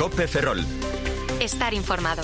COPE Ferrol. Estar informado.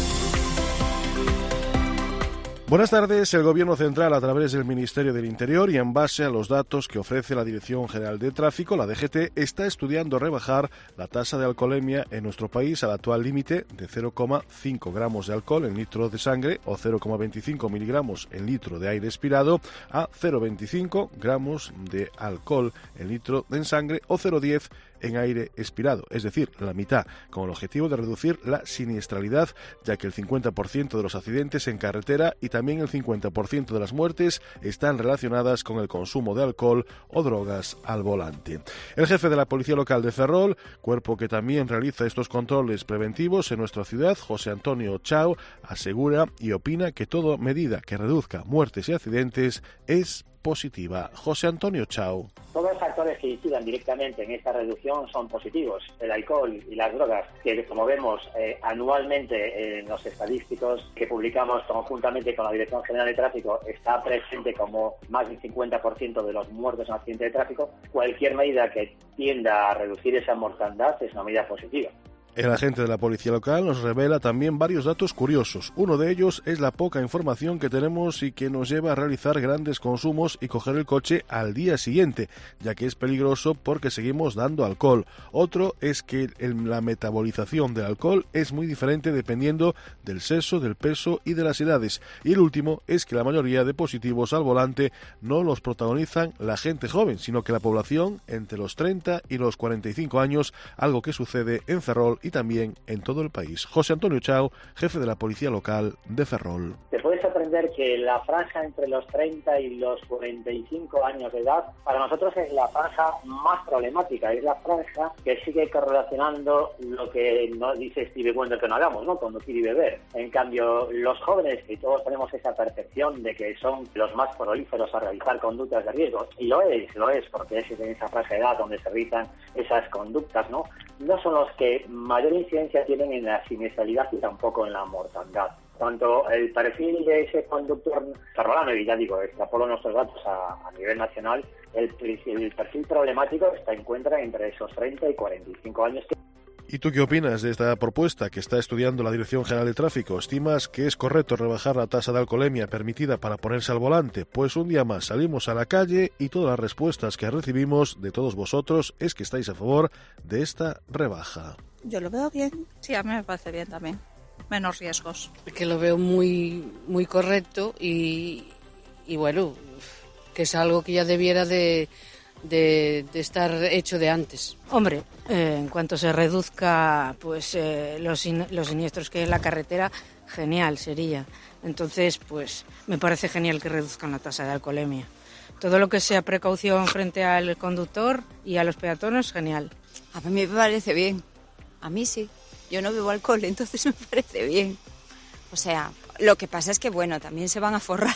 Buenas tardes. El Gobierno Central, a través del Ministerio del Interior y en base a los datos que ofrece la Dirección General de Tráfico, la DGT, está estudiando rebajar la tasa de alcoholemia en nuestro país al actual límite de 0,5 gramos de alcohol en litro de sangre o 0,25 miligramos en litro de aire expirado a 0,25 gramos de alcohol en litro de sangre o 0,10 en aire expirado, es decir, la mitad, con el objetivo de reducir la siniestralidad, ya que el 50% de los accidentes en carretera y también el 50% de las muertes están relacionadas con el consumo de alcohol o drogas al volante. El jefe de la Policía Local de Ferrol, cuerpo que también realiza estos controles preventivos en nuestra ciudad, José Antonio Chao, asegura y opina que toda medida que reduzca muertes y accidentes es positiva. José Antonio Chao. Todos los factores que incidan directamente en esta reducción son positivos. El alcohol y las drogas, que como vemos anualmente en los estadísticos que publicamos conjuntamente con la Dirección General de Tráfico, está presente como más del 50% de los muertos en accidentes de tráfico. Cualquier medida que tienda a reducir esa mortandad es una medida positiva. El agente de la Policía Local nos revela también varios datos curiosos. Uno de ellos es la poca información que tenemos y que nos lleva a realizar grandes consumos y coger el coche al día siguiente, ya que es peligroso porque seguimos dando alcohol. Otro es que la metabolización del alcohol es muy diferente dependiendo del sexo, del peso y de las edades. Y el último es que la mayoría de positivos al volante no los protagonizan la gente joven, sino que la población entre los 30 y los 45 años, algo que sucede en Ferrol y también en todo el país. José Antonio Chao, jefe de la Policía Local de Ferrol. Te puedes sorprender que la franja entre los 30 y los 45 años de edad, para nosotros es la franja más problemática, es la franja que sigue correlacionando lo que nos dice Stevie Wonder que no hagamos, ¿no? Conducir y beber. En cambio, los jóvenes, que todos tenemos esa percepción de que son los más prolíferos a realizar conductas de riesgo, y lo es, porque es en esa franja de edad donde se realizan esas conductas, ¿no? No son los que mayor incidencia tienen en la siniestralidad y tampoco en la mortandad. Tanto el perfil de ese conductor ferrolano, y ya digo, extrapolo nuestros datos a nivel nacional, el perfil problemático se encuentra entre esos 30 y 45 años. ¿Y tú qué opinas de esta propuesta que está estudiando la Dirección General de Tráfico? ¿Estimas que es correcto rebajar la tasa de alcoholemia permitida para ponerse al volante? Pues un día más salimos a la calle y todas las respuestas que recibimos de todos vosotros es que estáis a favor de esta rebaja. Yo lo veo bien. Sí, a mí me parece bien también. Menos riesgos. Que lo veo muy correcto y bueno, que es algo que ya debiera de estar hecho de antes. Hombre, en cuanto se reduzca pues los siniestros que hay en la carretera, genial sería. Entonces, pues me parece genial que reduzcan la tasa de alcoholemia. Todo lo que sea precaución frente al conductor y a los peatones, genial. A mí me parece bien. A mí sí. Yo no bebo alcohol, entonces me parece bien. O sea, lo que pasa es que, bueno, también se van a forrar.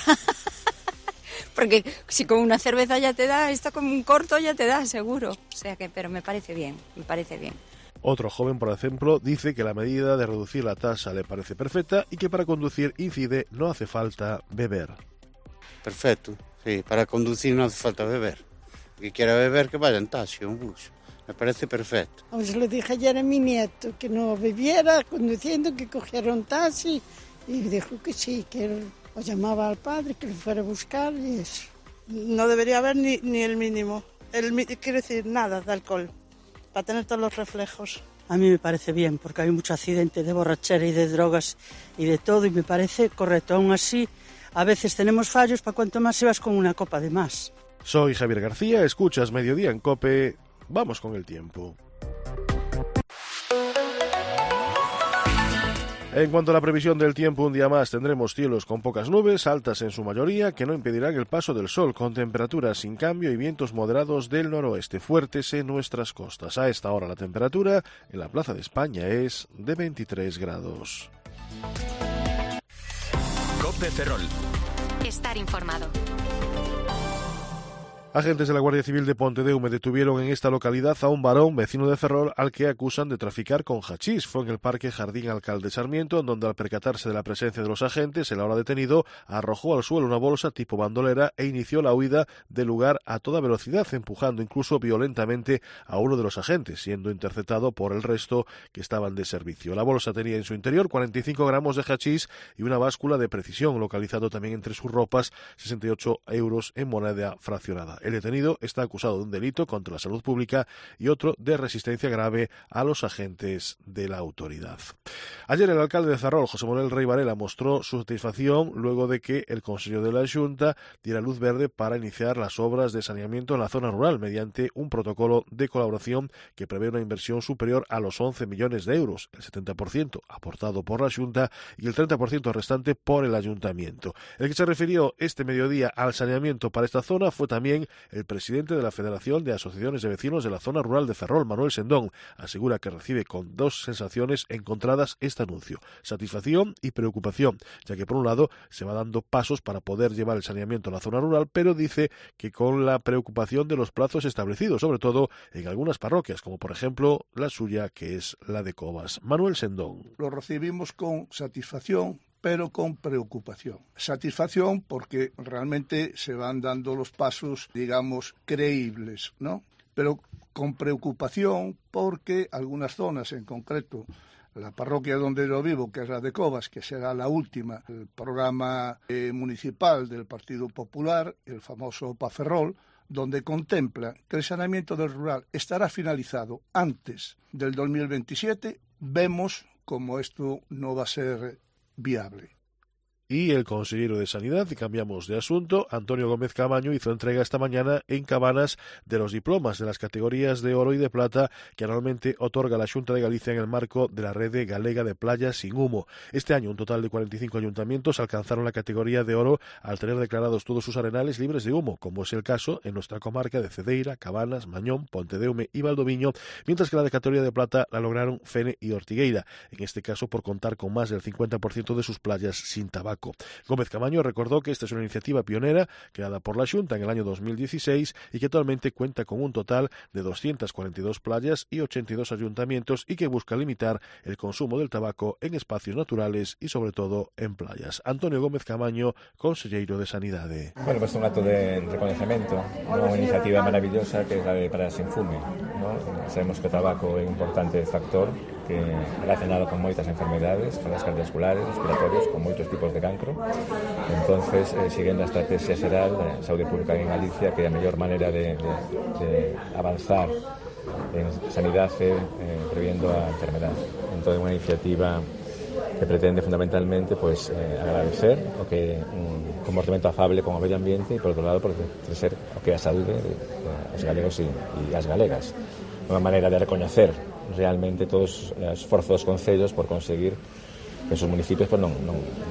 Porque si con una cerveza ya te da, esto con un corto ya te da, seguro. O sea que, pero me parece bien, me parece bien. Otro joven, por ejemplo, dice que la medida de reducir la tasa le parece perfecta y que para conducir incide no hace falta beber. Perfecto, sí, para conducir no hace falta beber. El que quiera beber que vaya en taxi o en bus. Me parece perfecto. Os lo dije ayer a mi nieto, que no bebiera conduciendo, que cogiera un taxi, y dijo que sí, que él o llamaba al padre, que lo fuera a buscar y eso. No debería haber ni el mínimo, quiero decir, nada de alcohol, para tener todos los reflejos. A mí me parece bien, porque hay mucho accidente de borrachera y de drogas y de todo, y me parece correcto. Aún así, a veces tenemos fallos para cuanto más se vas con una copa de más. Soy Javier García, escuchas Mediodía en COPE. Vamos con el tiempo. En cuanto a la previsión del tiempo, un día más tendremos cielos con pocas nubes, altas en su mayoría, que no impedirán el paso del sol, con temperaturas sin cambio y vientos moderados del noroeste, fuertes en nuestras costas. A esta hora la temperatura en la Plaza de España es de 23 grados. COPE Ferrol. Estar informado. Agentes de la Guardia Civil de Pontedeume detuvieron en esta localidad a un varón vecino de Ferrol al que acusan de traficar con hachís. Fue en el Parque Jardín Alcalde Sarmiento, en donde al percatarse de la presencia de los agentes, el ahora detenido arrojó al suelo una bolsa tipo bandolera e inició la huida del lugar a toda velocidad, empujando incluso violentamente a uno de los agentes, siendo interceptado por el resto que estaban de servicio. La bolsa tenía en su interior 45 gramos de hachís y una báscula de precisión, localizado también entre sus ropas 68 euros en moneda fraccionada. El detenido está acusado de un delito contra la salud pública y otro de resistencia grave a los agentes de la autoridad. Ayer el alcalde de Ferrol, José Manuel Rey Varela, mostró su satisfacción luego de que el Consejo de la Xunta diera luz verde para iniciar las obras de saneamiento en la zona rural mediante un protocolo de colaboración que prevé una inversión superior a los 11 millones de euros, el 70% aportado por la Xunta y el 30% restante por el Ayuntamiento. El que se refirió este mediodía al saneamiento para esta zona fue también el presidente de la Federación de Asociaciones de Vecinos de la Zona Rural de Ferrol, Manuel Sendón. Asegura que recibe con dos sensaciones encontradas este anuncio: satisfacción y preocupación, ya que por un lado se va dando pasos para poder llevar el saneamiento a la zona rural, pero dice que con la preocupación de los plazos establecidos, sobre todo en algunas parroquias, como por ejemplo la suya, que es la de Cobas. Manuel Sendón. Lo recibimos con satisfacción, pero con preocupación. Satisfacción porque realmente se van dando los pasos, digamos, creíbles, ¿no? Pero con preocupación porque algunas zonas, en concreto la parroquia donde yo vivo, que es la de Cobas, que será la última, el programa municipal del Partido Popular, el famoso PA Ferrol, donde contempla que el saneamiento del rural estará finalizado antes del 2027, vemos como esto no va a ser viable. Y el consejero de Sanidad, y cambiamos de asunto, Antonio Gómez Camaño, hizo entrega esta mañana en Cabanas de los diplomas de las categorías de oro y de plata que anualmente otorga la Xunta de Galicia en el marco de la Rede Galega de Playas sin Humo. Este año un total de 45 ayuntamientos alcanzaron la categoría de oro al tener declarados todos sus arenales libres de humo, como es el caso en nuestra comarca de Cedeira, Cabanas, Mañón, Pontedeume y Valdoviño, mientras que la de categoría de plata la lograron Fene y Ortigueira, en este caso por contar con más del 50% de sus playas sin tabaco. Gómez Camaño recordó que esta es una iniciativa pionera creada por la Xunta en el año 2016 y que actualmente cuenta con un total de 242 playas y 82 ayuntamientos y que busca limitar el consumo del tabaco en espacios naturales y sobre todo en playas. Antonio Gómez Camaño, consejero de Sanidade. Bueno, pues un acto de reconocimiento, unha iniciativa maravillosa que é a de Playas sin Fume, ¿no? Sabemos que o tabaco é un importante factor que relacionado con moitas enfermedades, con as cardiovasculares, respiratorios, con moitos tipos de cancro. Entonces, seguendo a estrategia xeral de saúde pública en Galicia, que é a mellor maneira de avanzar en sanidade previendo a enfermedade. Entón, é unha iniciativa que pretende fundamentalmente pues, agradecer o que un comportamento afable con o medio ambiente e, por outro lado, ser o que é a saúde dos galegos e as galegas. Unha maneira de recoñecer realmente todos os esforzos dos concellos por conseguir que en sus municipios pues, non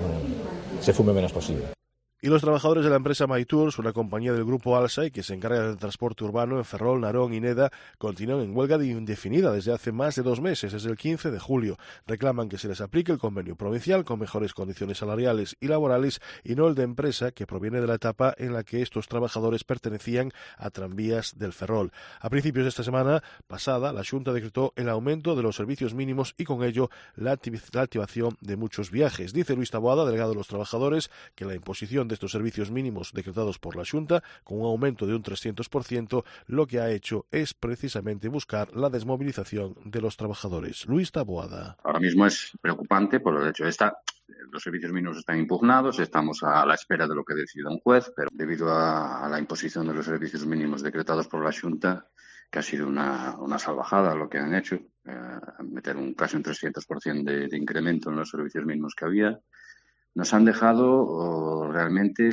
se fume o menos posible. Y los trabajadores de la empresa MyTours, una compañía del grupo Alsa y que se encarga del transporte urbano en Ferrol, Narón y Neda, continúan en huelga indefinida desde hace más de 2 meses, desde el 15 de julio. Reclaman que se les aplique el convenio provincial con mejores condiciones salariales y laborales y no el de empresa, que proviene de la etapa en la que estos trabajadores pertenecían a Tranvías del Ferrol. A principios de esta semana pasada, la Xunta decretó el aumento de los servicios mínimos y con ello la activación de muchos viajes. Dice Luis Taboada, delegado de los trabajadores, que la imposición de estos servicios mínimos decretados por la Xunta, con un aumento de un 300%, lo que ha hecho es precisamente buscar la desmovilización de los trabajadores. Luis Taboada. Ahora mismo es preocupante por el hecho de los servicios mínimos están impugnados, estamos a la espera de lo que decida un juez, pero debido a la imposición de los servicios mínimos decretados por la Xunta, que ha sido una salvajada lo que han hecho, meter casi un 300% de incremento en los servicios mínimos que había, nos han dejado realmente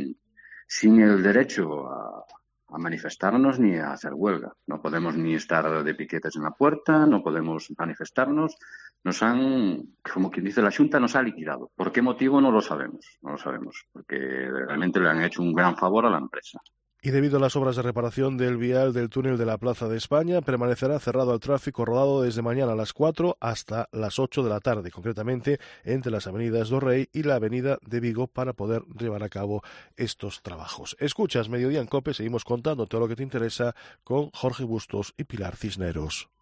sin el derecho a manifestarnos ni a hacer huelga. No podemos ni estar de piquetes en la puerta, no podemos manifestarnos. Nos han, como quien dice la Xunta, nos ha liquidado. ¿Por qué motivo? No lo sabemos, porque realmente le han hecho un gran favor a la empresa. Y debido a las obras de reparación del vial del túnel de la Plaza de España, permanecerá cerrado al tráfico rodado desde mañana a las 4 hasta las 8 de la tarde, concretamente entre las avenidas do Rey y la avenida de Vigo, para poder llevar a cabo estos trabajos. Escuchas Mediodía en COPE, seguimos contando todo lo que te interesa con Jorge Bustos y Pilar Cisneros.